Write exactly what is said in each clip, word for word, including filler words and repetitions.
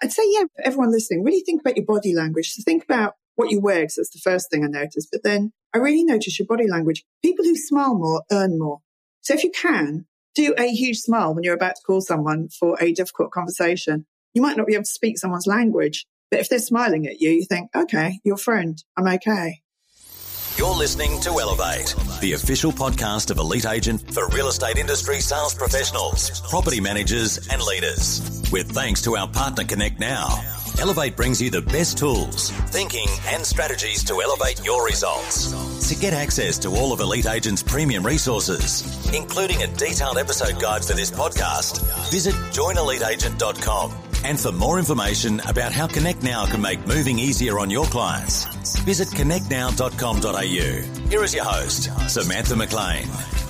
I'd say, yeah, for everyone listening, really think about your body language. So think about what you wear, because that's the first thing I noticed. But then I really noticed your body language. People who smile more earn more. So if you can, do a huge smile when you're about to call someone for a difficult conversation. You might not be able to speak someone's language, but if they're smiling at you, you think, okay, you're a friend. I'm okay. You're listening to Elevate, the official podcast of Elite Agent for real estate industry sales professionals, property managers and leaders. With thanks to our partner Connect Now, Elevate brings you the best tools, thinking and strategies to elevate your results. To get access to all of Elite Agent's premium resources, including a detailed episode guide for this podcast, visit join elite agent dot com. And for more information about how Connect Now can make moving easier on your clients, visit connect now dot com dot a u. Here is your host, Samantha McLean.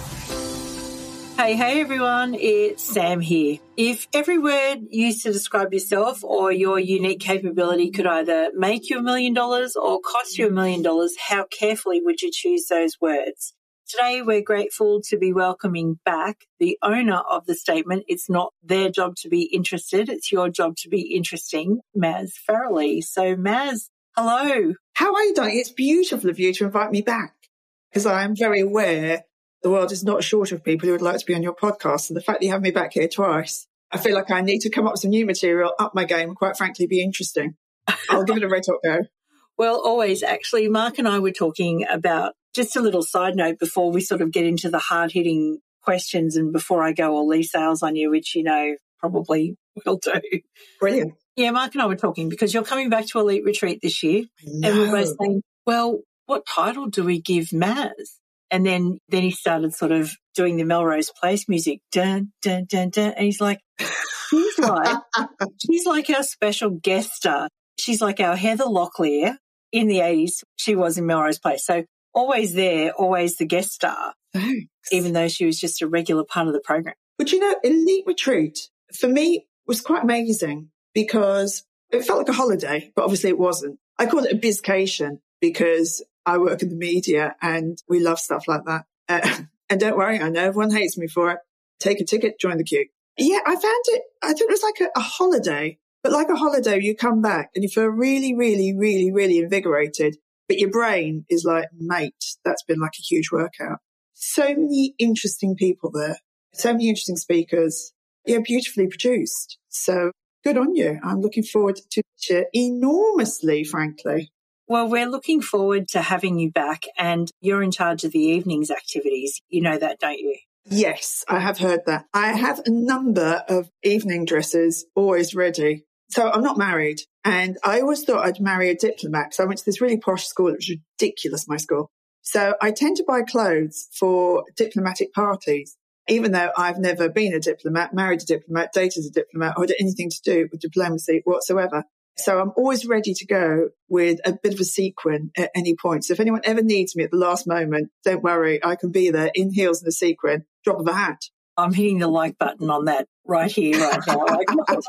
Hey, hey everyone, it's Sam here. If every word used to describe yourself or your unique capability could either make you a million dollars or cost you a million dollars, how carefully would you choose those words? Today, we're grateful to be welcoming back the owner of the statement, "It's not their job to be interested, it's your job to be interesting," Maz Farrelly. So, Maz, hello. How are you doing? It's beautiful of you to invite me back, because I am very aware the world is not short of people who would like to be on your podcast. And the fact that you have me back here twice, I feel like I need to come up with some new material, up my game, and quite frankly, be interesting. I'll give it a red hot go. Well, always. Actually, Mark and I were talking about, just a little side note before we sort of get into the hard-hitting questions and before I go all these sales on you, which you know probably will do. Brilliant. Yeah, Mark and I were talking because you're coming back to Elite Retreat this year. No. And we're both saying, well, what title do we give Maz? And then, then he started sort of doing the Melrose Place music, dun, dun, dun, dun. And he's like, she's like, she's like our special guest star. She's like our Heather Locklear in the eighties. She was in Melrose Place. So always there, always the guest star. Thanks. Even though she was just a regular part of the program. But you know, Elite Retreat, for me, was quite amazing because it felt like a holiday, but obviously it wasn't. I called it a bizcation because I work in the media and we love stuff like that. Uh, and don't worry, I know everyone hates me for it. Take a ticket, join the queue. Yeah, I found it, I thought it was like a, a holiday, but like a holiday, you come back and you feel really, really, really, really invigorated. But your brain is like, mate, that's been like a huge workout. So many interesting people there. So many interesting speakers. Yeah, beautifully produced. So good on you. I'm looking forward to it enormously, frankly. Well, we're looking forward to having you back, and you're in charge of the evening's activities. You know that, don't you? Yes, I have heard that. I have a number of evening dresses always ready. So I'm not married, and I always thought I'd marry a diplomat because I went to this really posh school. It was ridiculous, my school. So I tend to buy clothes for diplomatic parties, even though I've never been a diplomat, married a diplomat, dated a diplomat, or had anything to do with diplomacy whatsoever. So I'm always ready to go with a bit of a sequin at any point. So if anyone ever needs me at the last moment, don't worry, I can be there in heels and a sequin, drop of a hat. I'm hitting the like button on that right here, right now. Like,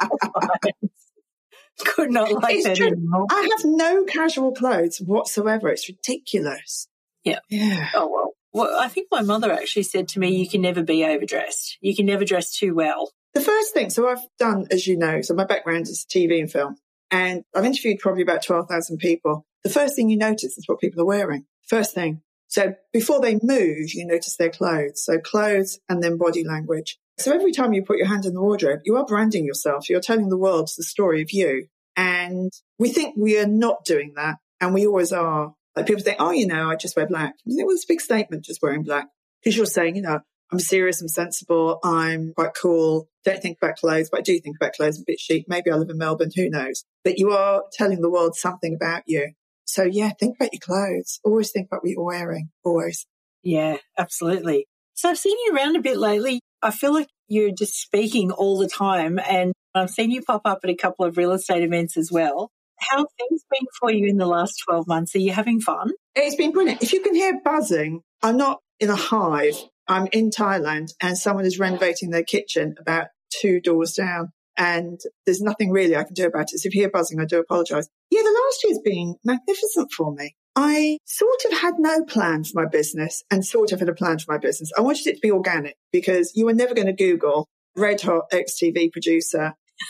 could not like it's that true. anymore. I have no casual clothes whatsoever. It's ridiculous. Yeah. Yeah. Oh, well. Well, I think my mother actually said to me, you can never be overdressed. You can never dress too well. The first thing, so I've done, as you know, so my background is T V and film. And I've interviewed probably about twelve thousand people. The first thing you notice is what people are wearing. First thing. So before they move, you notice their clothes. So clothes and then body language. So every time you put your hand in the wardrobe, you are branding yourself. You're telling the world the story of you. And we think we are not doing that. And we always are. Like people think, oh, you know, I just wear black. You think, well, it's a big statement just wearing black. Because you're saying, you know, I'm serious, I'm sensible, I'm quite cool, don't think about clothes, but I do think about clothes, I'm a bit chic. Maybe I live in Melbourne, who knows? But you are telling the world something about you. So, yeah, think about your clothes. Always think about what you're wearing, always. Yeah, absolutely. So I've seen you around a bit lately. I feel like you're just speaking all the time, and I've seen you pop up at a couple of real estate events as well. How have things been for you in the last twelve months? Are you having fun? It's been brilliant. If you can hear buzzing, I'm not in a hive. I'm in Thailand and someone is renovating their kitchen about two doors down. And there's nothing really I can do about it. So if you hear buzzing, I do apologise. Yeah, the last year's been magnificent for me. I sort of had no plan for my business and sort of had a plan for my business. I wanted it to be organic because you were never going to Google Red Hot X T V producer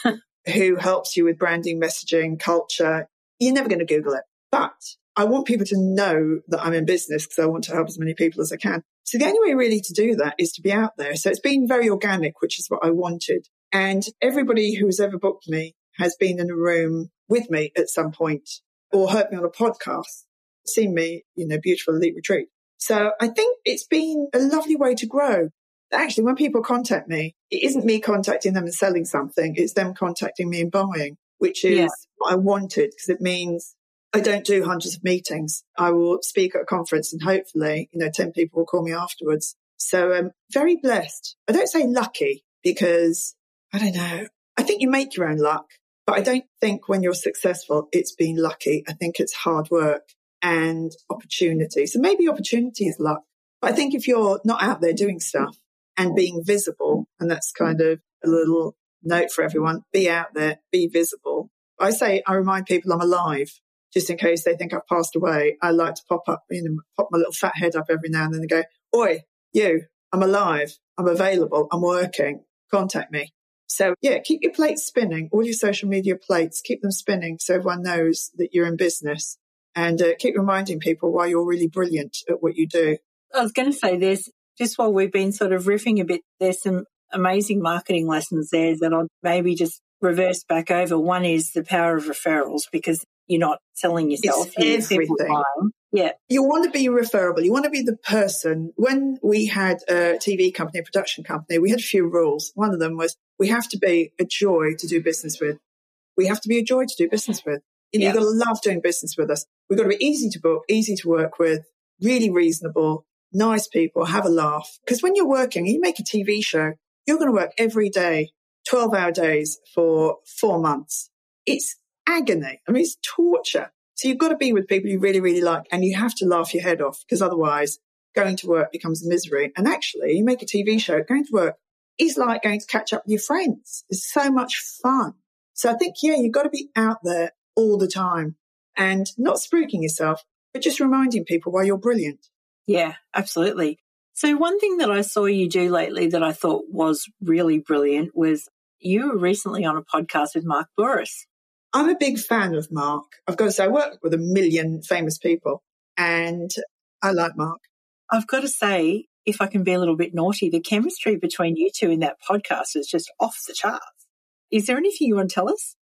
who helps you with branding, messaging, culture. You're never going to Google it. But I want people to know that I'm in business because I want to help as many people as I can. So the only way really to do that is to be out there. So it's been very organic, which is what I wanted. And everybody who has ever booked me has been in a room with me at some point or heard me on a podcast, seen me, you know, beautiful elite retreat. So I think it's been a lovely way to grow. Actually, when people contact me, it isn't me contacting them and selling something. It's them contacting me and buying, which is yeah. what I wanted, because it means I don't do hundreds of meetings. I will speak at a conference and hopefully, you know, ten people will call me afterwards. So I'm um, very blessed. I don't say lucky because, I don't know, I think you make your own luck, but I don't think when you're successful, it's been lucky. I think it's hard work and opportunity. So maybe opportunity is luck. But I think if you're not out there doing stuff and being visible, and that's kind of a little note for everyone, be out there, be visible. I say, I remind people I'm alive. Just in case they think I've passed away, I like to pop up, you know, pop my little fat head up every now and then and go, oi, you, I'm alive, I'm available, I'm working, contact me. So yeah, keep your plates spinning, all your social media plates, keep them spinning so everyone knows that you're in business, and uh, keep reminding people why you're really brilliant at what you do. I was going to say, there's, just while we've been sort of riffing a bit, there's some amazing marketing lessons there that I'll maybe just reverse back over. One is the power of referrals, because you're not selling yourself. It's everything. Yeah. You want to be referable. You want to be the person. When we had a T V company, a production company, we had a few rules. One of them was we have to be a joy to do business with. We have to be a joy to do business with. You know, yeah. You've got to love doing business with us. We've got to be easy to book, easy to work with, really reasonable, nice people, have a laugh. Because when you're working, you make a T V show, you're going to work every day, twelve-hour days for four months. It's agony. I mean, it's torture. So you've got to be with people you really, really like, and you have to laugh your head off, because otherwise going to work becomes a misery. And actually, you make a T V show, going to work is like going to catch up with your friends. It's so much fun. So I think, yeah, you've got to be out there all the time and not spooking yourself, but just reminding people why you're brilliant. Yeah, absolutely. So one thing that I saw you do lately that I thought was really brilliant was you were recently on a podcast with Mark Bouris. I'm a big fan of Mark. I've got to say, I work with a million famous people and I like Mark. I've got to say, if I can be a little bit naughty, the chemistry between you two in that podcast is just off the charts. Is there anything you want to tell us?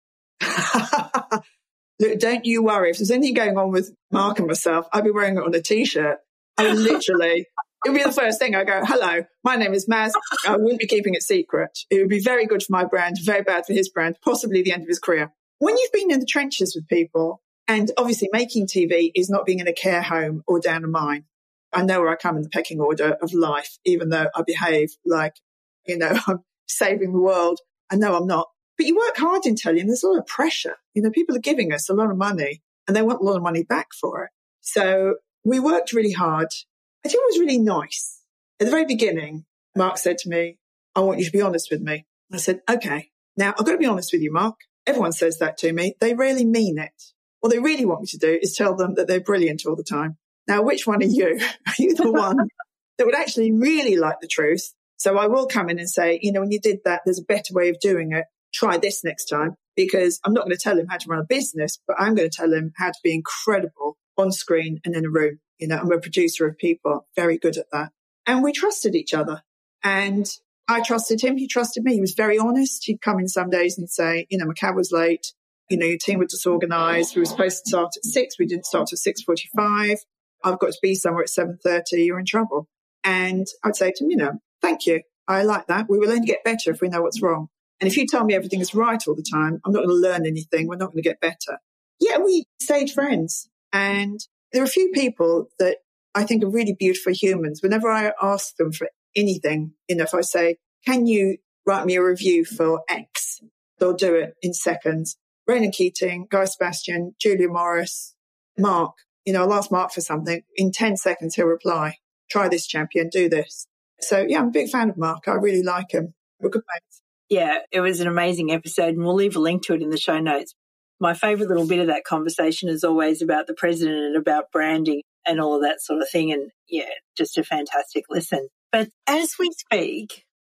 Look, don't you worry. If there's anything going on with Mark and myself, I'd be wearing it on a T-shirt. I would literally, it would be the first thing I go, hello, my name is Maz. I wouldn't be keeping it secret. It would be very good for my brand, very bad for his brand, possibly the end of his career. When you've been in the trenches with people, and obviously making T V is not being in a care home or down a mine. I know where I come in the pecking order of life, even though I behave like, you know, I'm saving the world. I know I'm not. But you work hard in telly, and there's a lot of pressure. You know, people are giving us a lot of money and they want a lot of money back for it. So we worked really hard. I think it was really nice. At the very beginning, Mark said to me, I want you to be honest with me. I said, okay. Now, I've got to be honest with you, Mark. Everyone says that to me. They really mean it. What they really want me to do is tell them that they're brilliant all the time. Now, which one are you? Are you the one that would actually really like the truth? So I will come in and say, you know, when you did that, there's a better way of doing it. Try this next time, because I'm not going to tell him how to run a business, but I'm going to tell him how to be incredible on screen and in a room. You know, I'm a producer of people, very good at that. And we trusted each other. And I trusted him. He trusted me. He was very honest. He'd come in some days and say, you know, my cab was late. You know, your team was disorganized. We were supposed to start at six. We didn't start at six forty-five. I've got to be somewhere at seven thirty. You're in trouble. And I'd say to him, you know, thank you. I like that. We will only get better if we know what's wrong. And if you tell me everything is right all the time, I'm not going to learn anything. We're not going to get better. Yeah, we stayed friends. And there are a few people that I think are really beautiful humans. Whenever I ask them for anything, you know, if I say, can you write me a review for X? They'll do it in seconds. Ronan Keating, Guy Sebastian, Julia Morris, Mark. You know, I'll ask Mark for something. In ten seconds, he'll reply, try this, champion, do this. So, yeah, I'm a big fan of Mark. I really like him. We're good mates. Yeah, it was an amazing episode, and we'll leave a link to it in the show notes. My favourite little bit of that conversation is always about the president and about branding and all of that sort of thing. And, yeah, just a fantastic listen. But as we speak,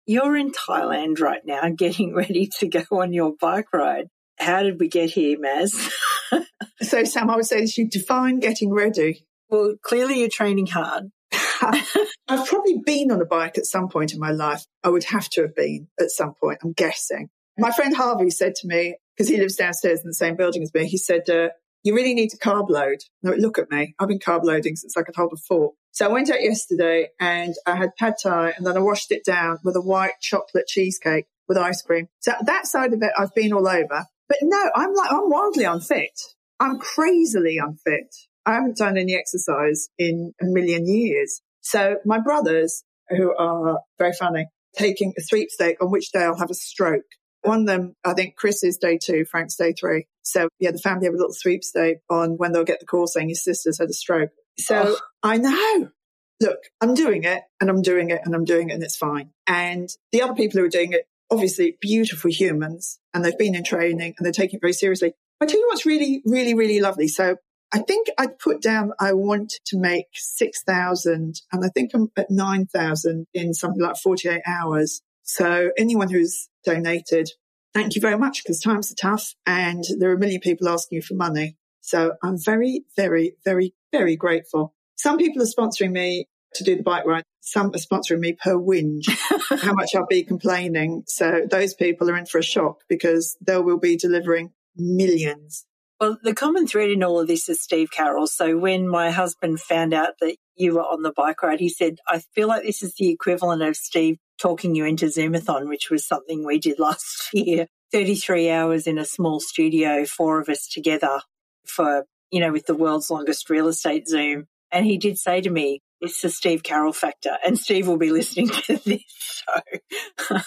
You're in Thailand right now getting ready to go on your bike ride. How did we get here, Maz? So, Sam, I would say you define getting ready. Well, clearly you're training hard. I've probably been on a bike at some point in my life. I would have to have been at some point, I'm guessing. My friend Harvey said to me, because he lives downstairs in the same building as me, he said, uh, you really need to carb load. No, look at me. I've been carb loading since I could hold a fork. So I went out yesterday and I had pad thai and then I washed it down with a white chocolate cheesecake with ice cream. So that side of it, I've been all over. But no, I'm like, I'm wildly unfit. I'm crazily unfit. I haven't done any exercise in a million years. So my brothers, who are very funny, taking a sweepstake on which day I'll have a stroke. One of them, I think Chris is day two, Frank's day three. So yeah, the family have a little sweepstake on when they'll get the call saying your sister's had a stroke. So oh. I know. Look, I'm doing it and I'm doing it and I'm doing it and it's fine. And the other people who are doing it, obviously beautiful humans and they've been in training and they're taking it very seriously. I tell you what's really, really, really lovely. So I think I put down I want to make six thousand and I think I'm at nine thousand in something like forty-eight hours. So anyone who's donated, thank you very much because times are tough and there are a million people asking you for money. So I'm very, very, very, very grateful. Some people are sponsoring me to do the bike ride. Some are sponsoring me per whinge, how much I'll be complaining. So those people are in for a shock because they will be delivering millions. Well, the common thread in all of this is Steve Carroll. So when my husband found out that you were on the bike ride, he said, I feel like this is the equivalent of Steve talking you into Zoomathon, which was something we did last year. thirty-three hours in a small studio, four of us together for, you know, with the world's longest real estate Zoom. And he did say to me, it's the Steve Carroll factor. And Steve will be listening to this. So.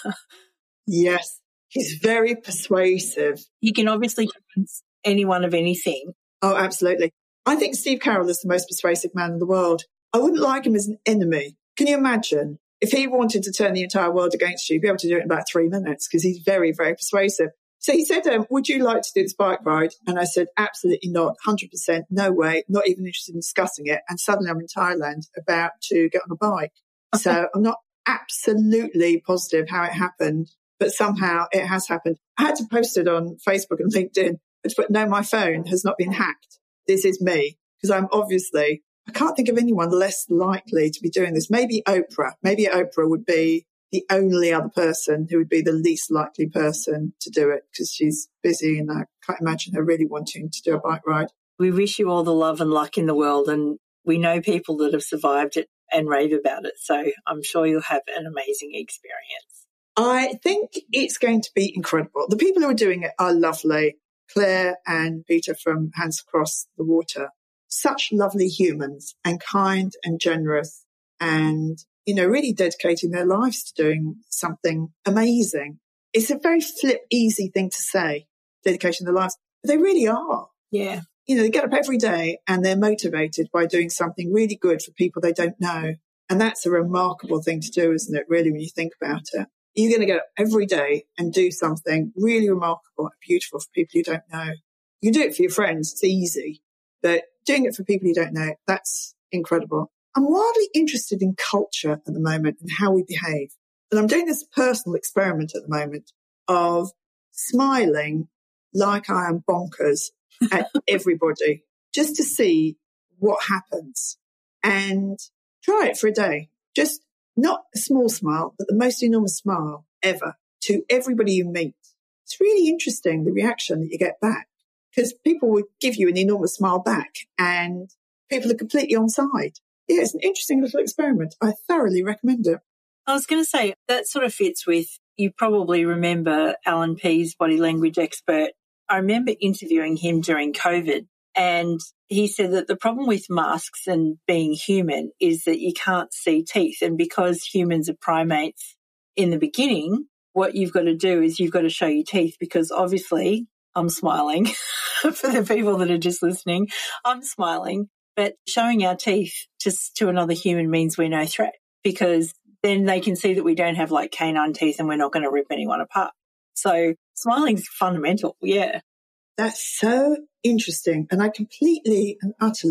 Yes, he's very persuasive. You can obviously convince anyone of anything. Oh, absolutely. I think Steve Carroll is the most persuasive man in the world. I wouldn't like him as an enemy. Can you imagine? If he wanted to turn the entire world against you, he'd be able to do it in about three minutes because he's very, very persuasive. So he said, um, would you like to do this bike ride? And I said, absolutely not, one hundred percent, no way, not even interested in discussing it. And suddenly I'm in Thailand about to get on a bike. So I'm not absolutely positive how it happened, but somehow it has happened. I had to post it on Facebook and LinkedIn, but no, my phone has not been hacked. This is me because I'm obviously, I can't think of anyone less likely to be doing this. Maybe Oprah. Maybe Oprah would be the only other person who would be the least likely person to do it because she's busy and I can't imagine her really wanting to do a bike ride. We wish you all the love and luck in the world and we know people that have survived it and rave about it. So I'm sure you'll have an amazing experience. I think it's going to be incredible. The people who are doing it are lovely. Claire and Peter from Hands Across the Water. Such lovely humans and kind and generous and, you know, really dedicating their lives to doing something amazing. It's a very flip, easy thing to say, dedicating their lives, but they really are. Yeah. You know, they get up every day and they're motivated by doing something really good for people they don't know. And that's a remarkable thing to do, isn't it, really, when you think about it? You're going to get up every day and do something really remarkable and beautiful for people you don't know. You can do it for your friends. It's easy. But doing it for people you don't know, that's incredible. I'm wildly interested in culture at the moment and how we behave. And I'm doing this personal experiment at the moment of smiling like I am bonkers at everybody just to see what happens and try it for a day. Just not a small smile, but the most enormous smile ever to everybody you meet. It's really interesting, the reaction that you get back. Because people would give you an enormous smile back and people are completely on side. Yeah, it's an interesting little experiment. I thoroughly recommend it. I was going to say, that sort of fits with, you probably remember Alan Pease, body language expert. I remember interviewing him during COVID and he said that the problem with masks and being human is that you can't see teeth. And because humans are primates in the beginning, what you've got to do is you've got to show your teeth because obviously I'm smiling for the people that are just listening. I'm smiling, but showing our teeth just to another human means we're no threat because then they can see that we don't have like canine teeth and we're not going to rip anyone apart. So smiling's fundamental. Yeah. That's so interesting. And I completely and utterly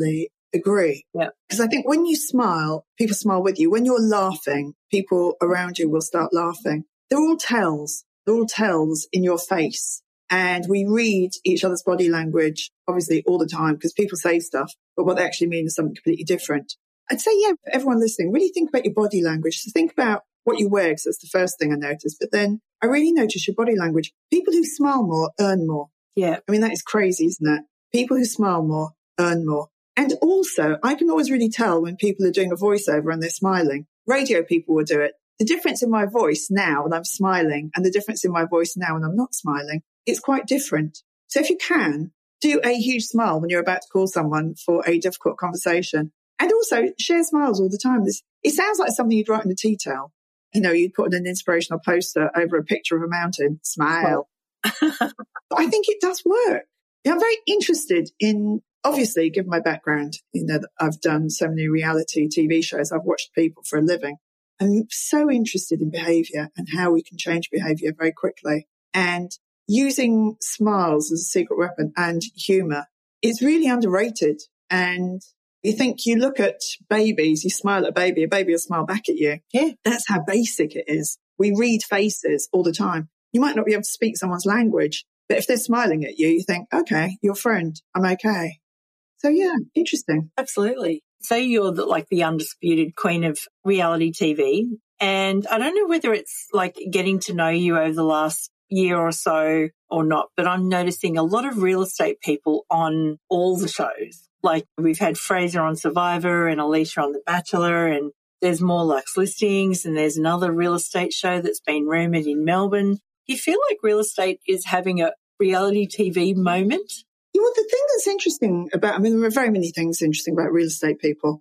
agree. Yeah. Because I think when you smile, people smile with you. When you're laughing, people around you will start laughing. They're all tells. They're all tells in your face. And we read each other's body language, obviously, all the time, because people say stuff, but what they actually mean is something completely different. I'd say, yeah, for everyone listening, really think about your body language. So think about what you wear, because that's the first thing I noticed. But then I really notice your body language. People who smile more earn more. Yeah. I mean, that is crazy, isn't it? People who smile more earn more. And also, I can always really tell when people are doing a voiceover and they're smiling. Radio people will do it. The difference in my voice now when I'm smiling and the difference in my voice now when I'm not smiling, it's quite different. So if you can, do a huge smile when you're about to call someone for a difficult conversation. And also share smiles all the time. This, it sounds like something you'd write in a tea towel. You know, you'd put an inspirational poster over a picture of a mountain. Smile. Well, I think it does work. Yeah, I'm very interested in, obviously, given my background, you know, I've done so many reality T V shows. I've watched people for a living. I'm so interested in behavior and how we can change behavior very quickly. And using smiles as a secret weapon and humor is really underrated. And you think, you look at babies, you smile at a baby, a baby will smile back at you. Yeah. That's how basic it is. We read faces all the time. You might not be able to speak someone's language, but if they're smiling at you, you think, okay, you're a friend. I'm okay. So yeah, interesting. Absolutely. Say you're the, like the undisputed queen of reality T V. And I don't know whether it's like getting to know you over the last year or so or not, but I'm noticing a lot of real estate people on all the shows. Like we've had Fraser on Survivor and Alicia on The Bachelor, and there's more Luxe Listings, and there's another real estate show that's been rumoured in Melbourne. Do you feel like real estate is having a reality T V moment? Yeah, well, the thing that's interesting about, I mean, there are very many things interesting about real estate people,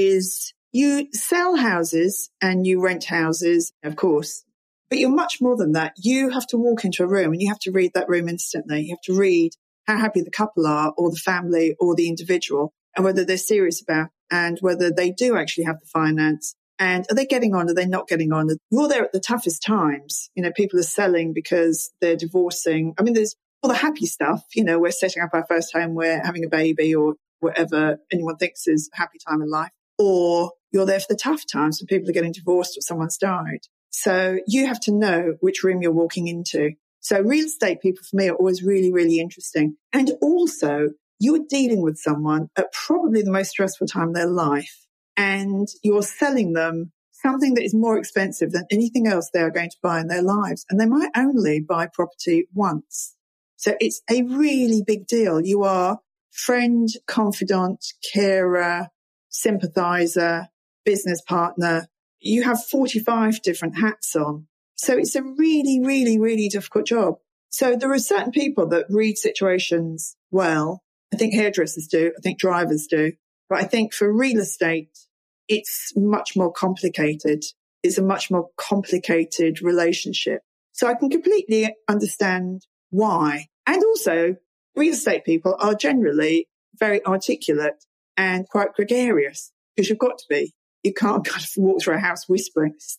is you sell houses and you rent houses, of course, but you're much more than that. You have to walk into a room and you have to read that room instantly. You have to read how happy the couple are, or the family, or the individual, and whether they're serious about, and whether they do actually have the finance. And are they getting on? Are they not getting on? You're there at the toughest times. You know, people are selling because they're divorcing. I mean, there's all the happy stuff. You know, we're setting up our first home, we're having a baby, or whatever anyone thinks is a happy time in life. Or you're there for the tough times when people are getting divorced or someone's died. So you have to know which room you're walking into. So real estate people for me are always really, really interesting. And also, you're dealing with someone at probably the most stressful time of their life, and you're selling them something that is more expensive than anything else they are going to buy in their lives. And they might only buy property once. So it's a really big deal. You are friend, confidant, carer, sympathizer, business partner. You have forty-five different hats on. So it's a really, really, really difficult job. So there are certain people that read situations well. I think hairdressers do. I think drivers do. But I think for real estate, it's much more complicated. It's a much more complicated relationship. So I can completely understand why. And also, real estate people are generally very articulate and quite gregarious, because you've got to be. You can't kind of walk through a house whispering, this is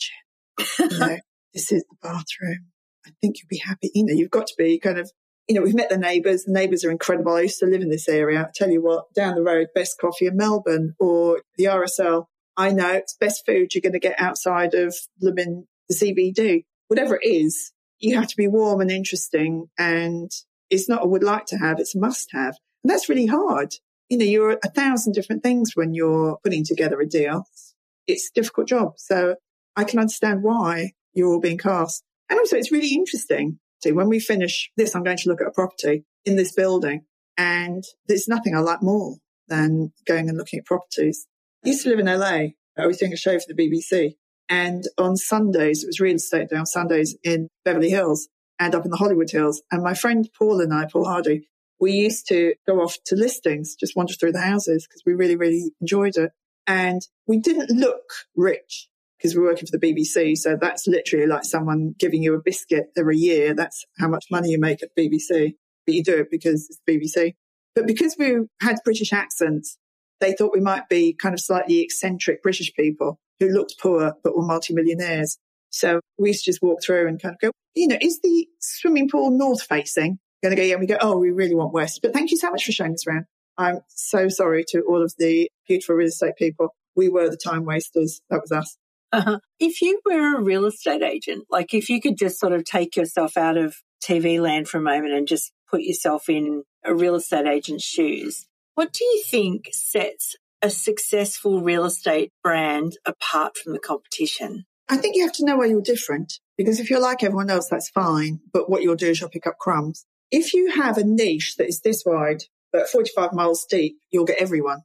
the kitchen. You know, this is the bathroom. I think you'll be happy. You know, you've got to be kind of, you know, we've met the neighbours. The neighbours are incredible. I used to live in this area. I tell you what, down the road, best coffee in Melbourne, or the R S L. I know it's best food you're going to get outside of the C B D. Whatever it is, you have to be warm and interesting. And it's not a would like to have, it's a must have. And that's really hard. You know, you're a thousand different things when you're putting together a deal. It's a difficult job. So I can understand why you're all being cast. And also it's really interesting. See, when we finish this, I'm going to look at a property in this building, and there's nothing I like more than going and looking at properties. I used to live in L A. I was doing a show for the B B C, and on Sundays, it was real estate day on Sundays in Beverly Hills and up in the Hollywood Hills. And my friend Paul and I, Paul Hardy, we used to go off to listings, just wander through the houses because we really, really enjoyed it. And we didn't look rich because we were working for the B B C. So that's literally like someone giving you a biscuit every year. That's how much money you make at the B B C. But you do it because it's the B B C. But because we had British accents, they thought we might be kind of slightly eccentric British people who looked poor but were multimillionaires. So we used to just walk through and kind of go, you know, is the swimming pool north facing? Going to go, yeah, and we go, oh, we really want west. But thank you so much for showing us around. I'm so sorry to all of the beautiful real estate people. We were the time wasters. That was us. Uh-huh. If you were a real estate agent, like if you could just sort of take yourself out of T V land for a moment and just put yourself in a real estate agent's shoes, what do you think sets a successful real estate brand apart from the competition? I think you have to know why you're different, because if you're like everyone else, that's fine. But what you'll do is you'll pick up crumbs. If you have a niche that is this wide, but forty-five miles deep, you'll get everyone.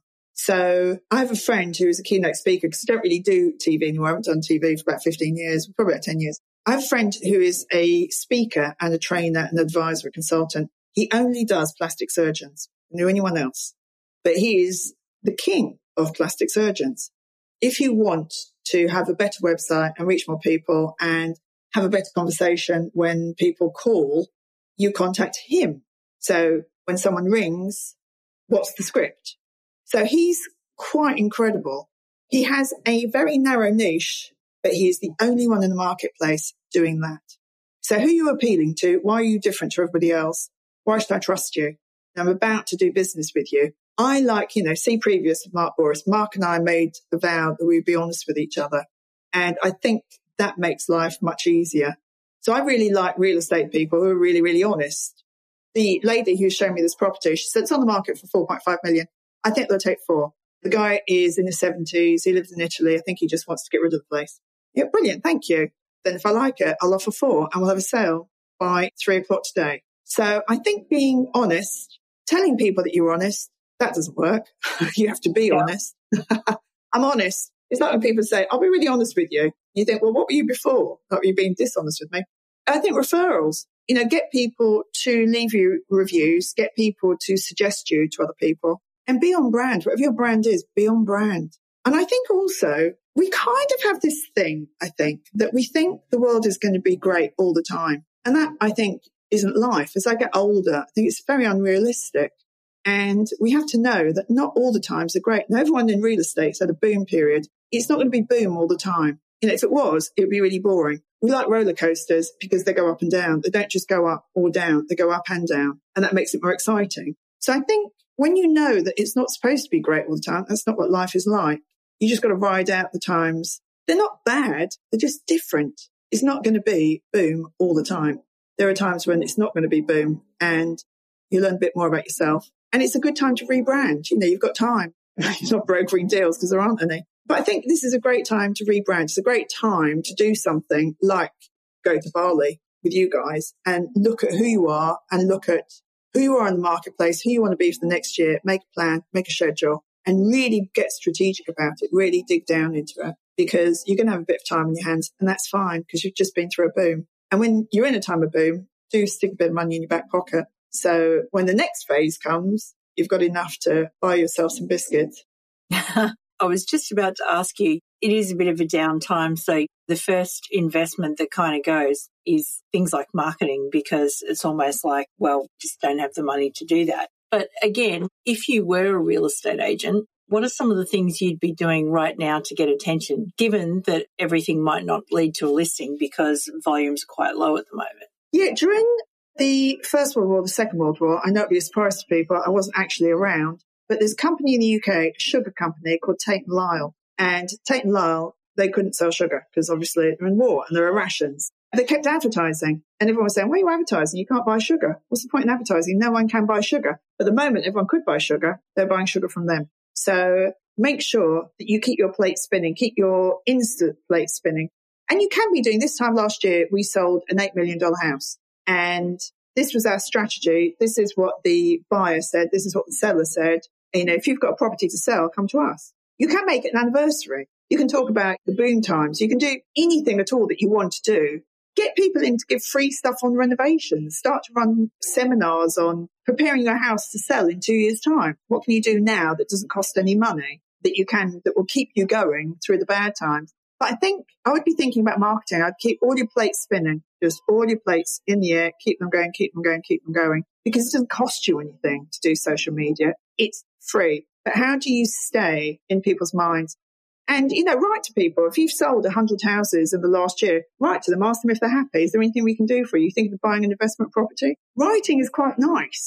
So I have a friend who is a keynote speaker, because I don't really do T V anymore. I haven't done T V for about fifteen years, probably about ten years. I have a friend who is a speaker and a trainer, an advisor, a consultant. He only does plastic surgeons, no anyone else. But he is the king of plastic surgeons. If you want to have a better website and reach more people and have a better conversation when people call, you contact him. So when someone rings, what's the script? So he's quite incredible. He has a very narrow niche, but he is the only one in the marketplace doing that. So who are you appealing to? Why are you different to everybody else? Why should I trust you? I'm about to do business with you. I like, you know, see previous of Mark Bouris. Mark and I made the vow that we'd be honest with each other. And I think that makes life much easier. So I really like real estate people who are really, really honest. The lady who's shown me this property, she said it's on the market for four point five million. I think they'll take four. The guy is in his seventies. He lives in Italy. I think he just wants to get rid of the place. Yeah, brilliant. Thank you. Then if I like it, I'll offer four and we'll have a sale by three o'clock today. So I think being honest, telling people that you're honest, that doesn't work. You have to be yeah. honest. I'm honest. It's like when people say, I'll be really honest with you. You think, well, what were you before? Like, were you being dishonest with me? I think referrals, you know, get people to leave you reviews, get people to suggest you to other people, and be on brand. Whatever your brand is, be on brand. And I think also we kind of have this thing, I think, that we think the world is going to be great all the time. And that, I think, isn't life. As I get older, I think it's very unrealistic. And we have to know that not all the times are great. Now, everyone in real estate's had a boom period. It's not going to be boom all the time. You know, if it was, it would be really boring. We like roller coasters because they go up and down. They don't just go up or down. They go up and down. And that makes it more exciting. So I think when you know that it's not supposed to be great all the time, that's not what life is like. You just got to ride out the times. They're not bad. They're just different. It's not going to be boom all the time. There are times when it's not going to be boom and you learn a bit more about yourself. And it's a good time to rebrand. You know, you've got time. You're not brokering deals because there aren't any. But I think this is a great time to rebrand. It's a great time to do something like go to Bali with you guys and look at who you are and look at who you are in the marketplace, who you want to be for the next year, make a plan, make a schedule, and really get strategic about it, really dig down into it, because you're going to have a bit of time in your hands, and that's fine because you've just been through a boom. And when you're in a time of boom, do stick a bit of money in your back pocket. So when the next phase comes, you've got enough to buy yourself some biscuits. I was just about to ask you, it is a bit of a downtime. So the first investment that kind of goes is things like marketing, because it's almost like, well, just don't have the money to do that. But again, if you were a real estate agent, what are some of the things you'd be doing right now to get attention, given that everything might not lead to a listing because volumes are quite low at the moment? Yeah, during the First World War, the Second World War, I know it'd be a surprise to people, I wasn't actually around, but there's a company in the U K, a sugar company called Tate and Lyle. And Tate and Lyle, they couldn't sell sugar because obviously they're in war and there are rations. They kept advertising and everyone was saying, why are you advertising? You can't buy sugar. What's the point in advertising? No one can buy sugar. At the moment, everyone could buy sugar. They're buying sugar from them. So make sure that you keep your plate spinning, keep your instant plate spinning. And you can be doing, this time last year, we sold an eight million dollars house. And this was our strategy. This is what the buyer said. This is what the seller said. You know, if you've got a property to sell, come to us. You can make it an anniversary. You can talk about the boom times. You can do anything at all that you want to do. Get people in to give free stuff on renovations. Start to run seminars on preparing your house to sell in two years' time. What can you do now that doesn't cost any money, that you can, that will keep you going through the bad times? But I think I would be thinking about marketing. I'd keep all your plates spinning, just all your plates in the air, keep them going, keep them going, keep them going, because it doesn't cost you anything to do social media. It's free. But how do you stay in people's minds? And, you know, write to people. If you've sold one hundred houses in the last year, write to them, ask them if they're happy. Is there anything we can do for you? You think of buying an investment property? Writing is quite nice.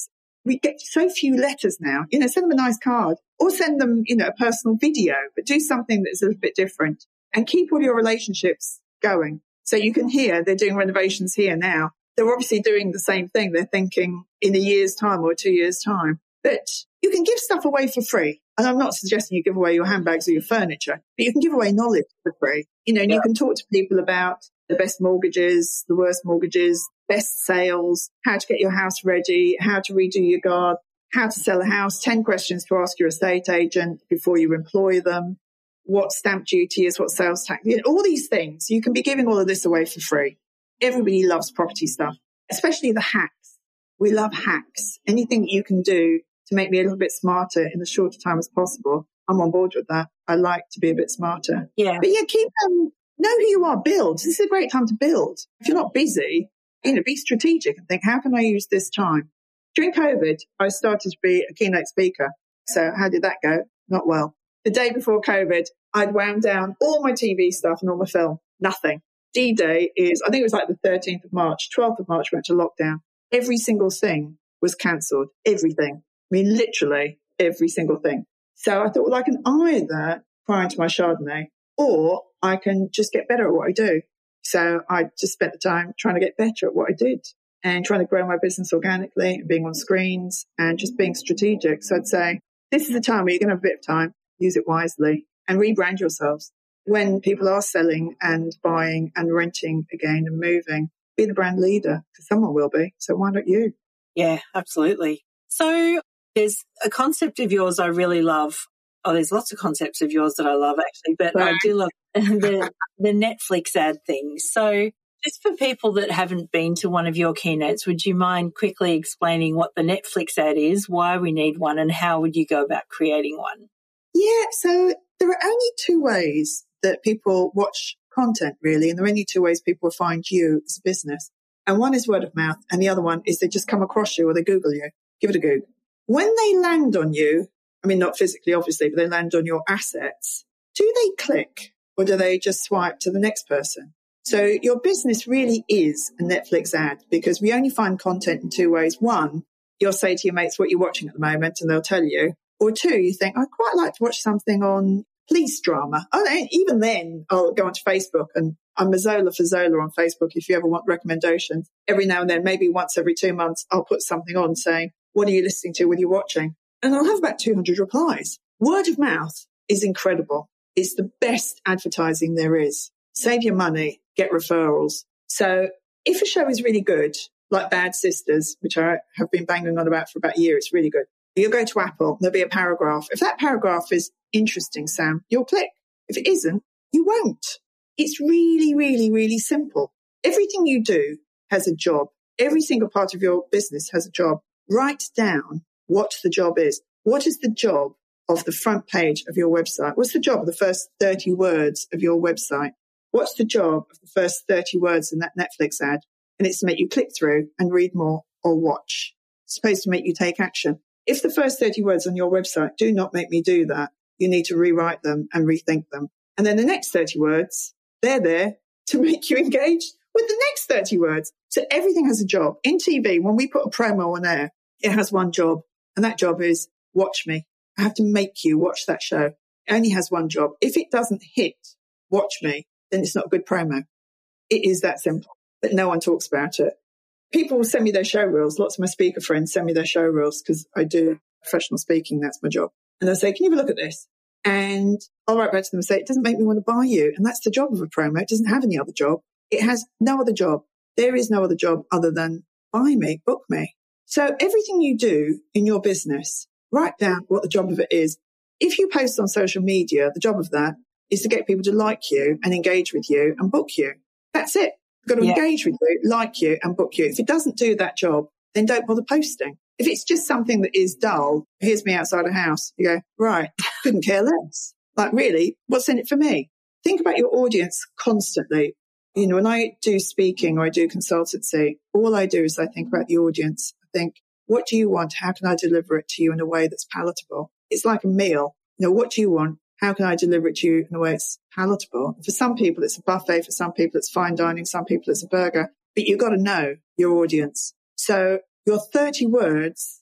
We get so few letters now. You know, send them a nice card or send them, you know, a personal video, but do something that's a little bit different and keep all your relationships going. So you can hear they're doing renovations here now. They're obviously doing the same thing. They're thinking in a year's time or two years' time. But you can give stuff away for free. And I'm not suggesting you give away your handbags or your furniture, but you can give away knowledge for free. You know, and yeah. you can talk to people about the best mortgages, the worst mortgages, best sales, how to get your house ready, how to redo your garden, how to sell a house, ten questions to ask your estate agent before you employ them, what stamp duty is, what sales tax, you know, all these things. You can be giving all of this away for free. Everybody loves property stuff, especially the hacks. We love hacks. Anything that you can do to make me a little bit smarter in the shorter time as possible, I'm on board with that. I like to be a bit smarter. Yeah. But yeah, keep um, know who you are, build. This is a great time to build. If you're not busy, you know, be strategic and think, how can I use this time? During COVID, I started to be a keynote speaker. So how did that go? Not well. The day before COVID, I'd wound down all my T V stuff and all my film. Nothing. D-Day is, I think it was like the thirteenth of March, twelfth of March, we went to lockdown. Every single thing was cancelled. Everything. I mean, literally every single thing. So I thought, well, I can either cry into my Chardonnay or I can just get better at what I do. So I just spent the time trying to get better at what I did and trying to grow my business organically and being on screens and just being strategic. So I'd say, this is the time where you're going to have a bit of time, use it wisely and rebrand yourselves. When people are selling and buying and renting again and moving, be the brand leader because someone will be. So why not you? Yeah, absolutely. So there's a concept of yours I really love. Oh, there's lots of concepts of yours that I love actually, but right. I do love the, the Netflix ad thing. So just for people that haven't been to one of your keynotes, would you mind quickly explaining what the Netflix ad is, why we need one, and how would you go about creating one? Yeah, so there are only two ways that people watch content, really, and there are only two ways people find you as a business. And one is word of mouth, and the other one is they just come across you or they Google you. Give it a Google. When they land on you, I mean, not physically, obviously, but they land on your assets, do they click or do they just swipe to the next person? So your business really is a Netflix ad because we only find content in two ways. One, you'll say to your mates what you're watching at the moment and they'll tell you. Or two, you think, I'd quite like to watch something on police drama. Oh, even then, I'll go onto Facebook and I'm Mazola for Zola on Facebook if you ever want recommendations. Every now and then, maybe once every two months, I'll put something on saying, what are you listening to? What are you watching? And I'll have about two hundred replies. Word of mouth is incredible. It's the best advertising there is. Save your money, get referrals. So if a show is really good, like Bad Sisters, which I have been banging on about for about a year, it's really good. You'll go to Apple, there'll be a paragraph. If that paragraph is interesting, Sam, you'll click. If it isn't, you won't. It's really, really, really simple. Everything you do has a job. Every single part of your business has a job. Write down what the job is. What is the job of the front page of your website? What's the job of the first thirty words of your website? What's the job of the first thirty words in that Netflix ad? And it's to make you click through and read more or watch. It's supposed to make you take action. If the first thirty words on your website do not make me do that, you need to rewrite them and rethink them. And then the next thirty words, they're there to make you engage with the next thirty words. So everything has a job. In T V, when we put a promo on air, it has one job. And that job is watch me. I have to make you watch that show. It only has one job. If it doesn't hit watch me, then it's not a good promo. It is that simple. But no one talks about it. People will send me their show reels. Lots of my speaker friends send me their show reels because I do professional speaking. That's my job. And they'll say, can you have a look at this? And I'll write back to them and say, it doesn't make me want to buy you. And that's the job of a promo. It doesn't have any other job. It has no other job. There is no other job other than buy me, book me. So everything you do in your business, write down what the job of it is. If you post on social media, the job of that is to get people to like you and engage with you and book you. That's it. You've got to yeah. engage with you, like you and book you. If it doesn't do that job, then don't bother posting. If it's just something that is dull, here's me outside a house. You go, right, couldn't care less. Like, really, what's in it for me? Think about your audience constantly. You know, when I do speaking or I do consultancy, all I do is I think about the audience. I think, what do you want? How can I deliver it to you in a way that's palatable? It's like a meal. You know, what do you want? How can I deliver it to you in a way that's palatable? For some people, it's a buffet. For some people, it's fine dining. Some people, it's a burger. But you've got to know your audience. So your thirty words,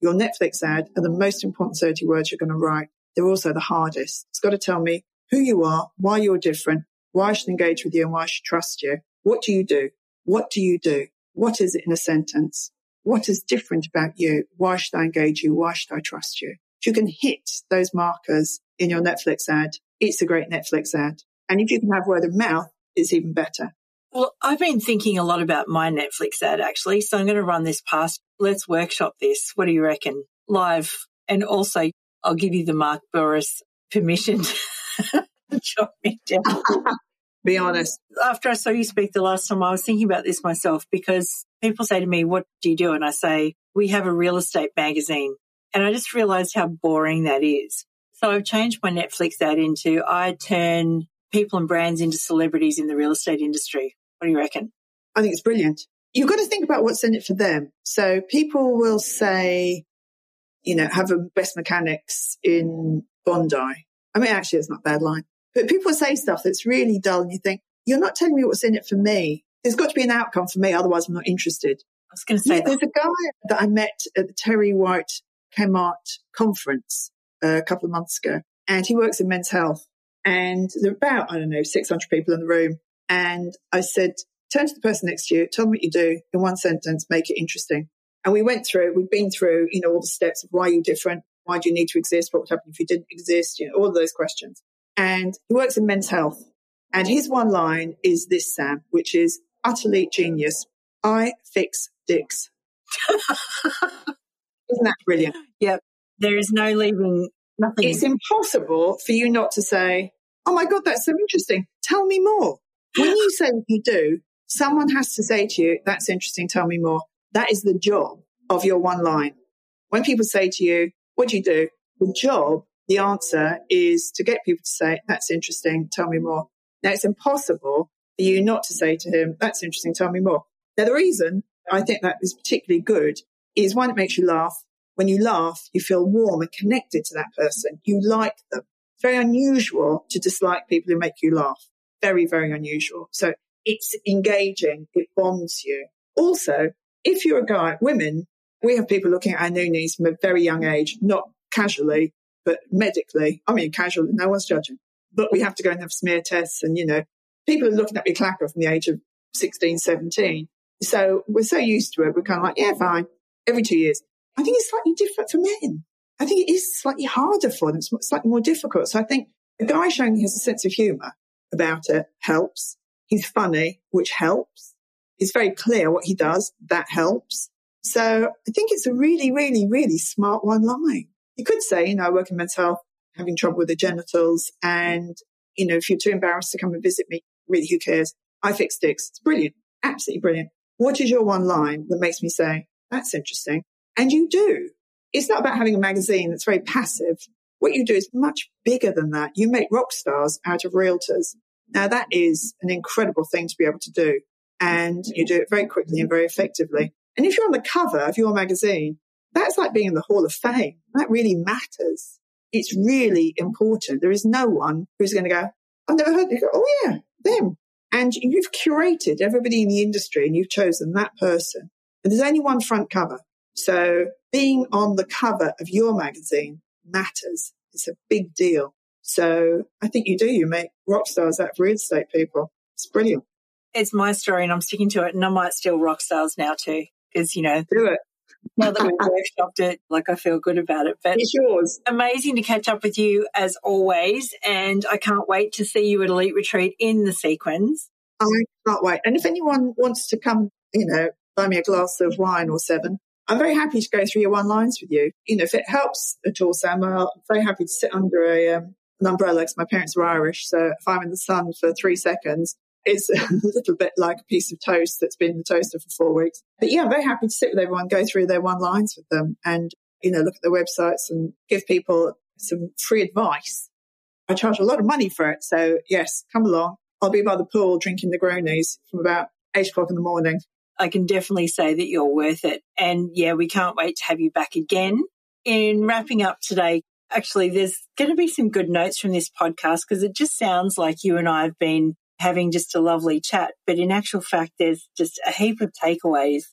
your Netflix ad are the most important thirty words you're going to write. They're also the hardest. It's got to tell me who you are, why you're different, why I should engage with you and why I should trust you. What do you do? What do you do? What is it in a sentence? What is different about you? Why should I engage you? Why should I trust you? If you can hit those markers in your Netflix ad, it's a great Netflix ad. And if you can have word of mouth, it's even better. Well, I've been thinking a lot about my Netflix ad, actually, so I'm going to run this past. Let's workshop this. What do you reckon? Live. And also, I'll give you the Mark Boris permission to chop me down. Be honest. After I saw you speak the last time, I was thinking about this myself because people say to me, what do you do? And I say, we have a real estate magazine. And I just realised how boring that is. So I've changed my Netflix ad into I turn people and brands into celebrities in the real estate industry. What do you reckon? I think it's brilliant. You've got to think about what's in it for them. So people will say, you know, have a best mechanics in Bondi. I mean, actually, it's not a bad line. But people say stuff that's really dull and you think, you're not telling me what's in it for me. There's got to be an outcome for me, otherwise I'm not interested. I was going to say yeah, There's a guy that I met at the Terry White Kmart conference uh, a couple of months ago, and he works in men's health. And there are about, I don't know, six hundred people in the room. And I said, turn to the person next to you, tell them what you do in one sentence, make it interesting. And we went through, we've been through, you know, all the steps of why you're different, why do you need to exist, what would happen if you didn't exist, you know, all of those questions. And he works in men's health. And his one line is this, Sam, which is utterly genius. I fix dicks. Isn't that brilliant? Yep. There is no leaving nothing. It's impossible for you not to say, oh my God, that's so interesting. Tell me more. When you say what you do, someone has to say to you, that's interesting, tell me more. That is the job of your one line. When people say to you, what do you do? The job, the answer is to get people to say, that's interesting, tell me more. Now, it's impossible for you not to say to him, that's interesting, tell me more. Now, the reason I think that is particularly good is, one, it makes you laugh. When you laugh, you feel warm and connected to that person. You like them. It's very unusual to dislike people who make you laugh. Very, very unusual. So it's engaging. It bonds you. Also, if you're a guy, women, we have people looking at our nooниes from a very young age, not casually, but medically. I mean, casually, no one's judging. But we have to go and have smear tests. And, you know, people are looking at your clacker from the age of sixteen, seventeen. So we're so used to it. We're kind of like, yeah, fine. Every two years. I think it's slightly different for men. I think it is slightly harder for them. It's slightly more difficult. So I think a guy showing he has a sense of humour about it helps. He's funny, which helps. It's very clear what he does. That helps. So I think it's a really, really, really smart one line. You could say, you know, I work in men's health, having trouble with the genitals. And, you know, if you're too embarrassed to come and visit me, really, who cares? I fix dicks. It's brilliant. Absolutely brilliant. What is your one line that makes me say, that's interesting? And you do. It's not about having a magazine that's very passive. What you do is much bigger than that. You make rock stars out of realtors. Now, that is an incredible thing to be able to do. And you do it very quickly and very effectively. And if you're on the cover of your magazine, that's like being in the Hall of Fame. That really matters. It's really important. There is no one who's going to go, I've never heard. You go, oh, yeah, them. And you've curated everybody in the industry and you've chosen that person. And there's only one front cover. So being on the cover of your magazine matters. It's a big deal. So I think you do. You make rock stars out of real estate people. It's brilliant. It's my story and I'm sticking to it. And I might steal rock stars now too. Because, you know, do it. Now that we've workshopped it, like I feel good about it. But it's yours. Amazing to catch up with you as always. And I can't wait to see you at Elite Retreat in the sequins. I can't wait. And if anyone wants to come, you know, buy me a glass of wine or seven, I'm very happy to go through your one lines with you. You know, if it helps at all, Sam, I'm very happy to sit under a um, an umbrella because my parents are Irish. So if I'm in the sun for three seconds, it's a little bit like a piece of toast that's been in the toaster for four weeks. But yeah, I'm very happy to sit with everyone, go through their one lines with them and, you know, look at their websites and give people some free advice. I charge a lot of money for it. So yes, come along. I'll be by the pool drinking Negronis from about eight o'clock in the morning. I can definitely say that you're worth it. And yeah, we can't wait to have you back again. In wrapping up today, actually, there's going to be some good notes from this podcast because it just sounds like you and I have been having just a lovely chat. But in actual fact, there's just a heap of takeaways.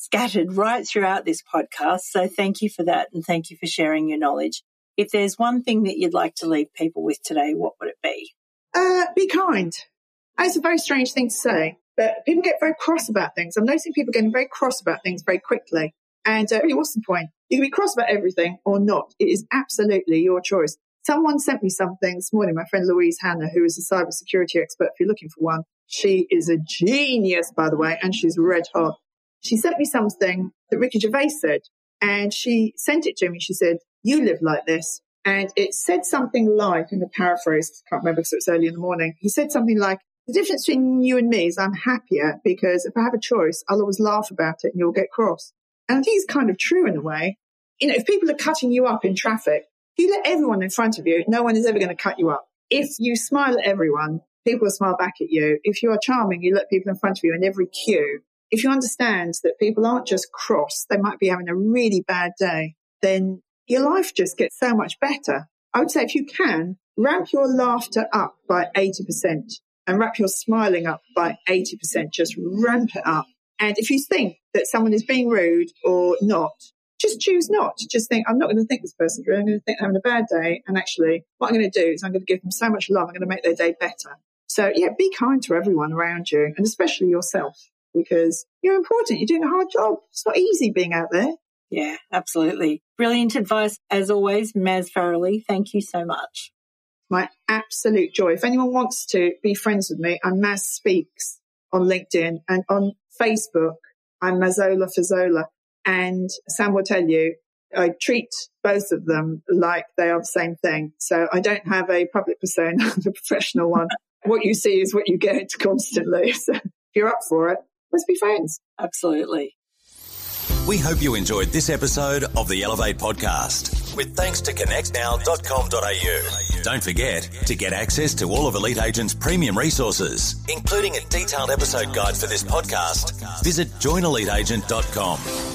scattered right throughout this podcast. So thank you for that, and thank you for sharing your knowledge. If there's one thing that you'd like to leave people with today, what would it be? Uh, be kind. It's a very strange thing to say, but people get very cross about things. I'm noticing people getting very cross about things very quickly. And uh, really, what's the point? You can be cross about everything or not. It is absolutely your choice. Someone sent me something this morning, my friend Louise Hanna, who is a cybersecurity expert, if you're looking for one. She is a genius, by the way, and she's red hot. She sent me something that Ricky Gervais said, and she sent it to me. She said, "You live like this." And it said something like, in the paraphrase, I can't remember because it was early in the morning, he said something like, "The difference between you and me is I'm happier because if I have a choice, I'll always laugh about it and you'll get cross." And I think it's kind of true in a way. You know, if people are cutting you up in traffic, if you let everyone in front of you, no one is ever going to cut you up. If you smile at everyone, people will smile back at you. If you are charming, you let people in front of you in every queue. If you understand that people aren't just cross, they might be having a really bad day, then your life just gets so much better. I would say if you can, ramp your laughter up by eighty percent and ramp your smiling up by eighty percent. Just ramp it up. And if you think that someone is being rude or not, just choose not. Just think, I'm not going to think this person's rude. I'm going to think they're having a bad day. And actually, what I'm going to do is I'm going to give them so much love. I'm going to make their day better. So, yeah, be kind to everyone around you, and especially yourself, because you're important. You're doing a hard job. It's not easy being out there. Yeah, absolutely. Brilliant advice, as always, Maz Farrelly. Thank you so much. My absolute joy. If anyone wants to be friends with me, I'm Maz Speaks on LinkedIn, and on Facebook, I'm Mazola Fazola. And Sam will tell you, I treat both of them like they are the same thing. So I don't have a public persona, I have a professional one. What you see is what you get constantly. So if you're up for it, let's be friends. Absolutely. We hope you enjoyed this episode of the Elevate podcast, with thanks to connect now dot com dot a u. Don't forget to get access to all of Elite Agent's premium resources, including a detailed episode guide for this podcast. Visit join elite agent dot com.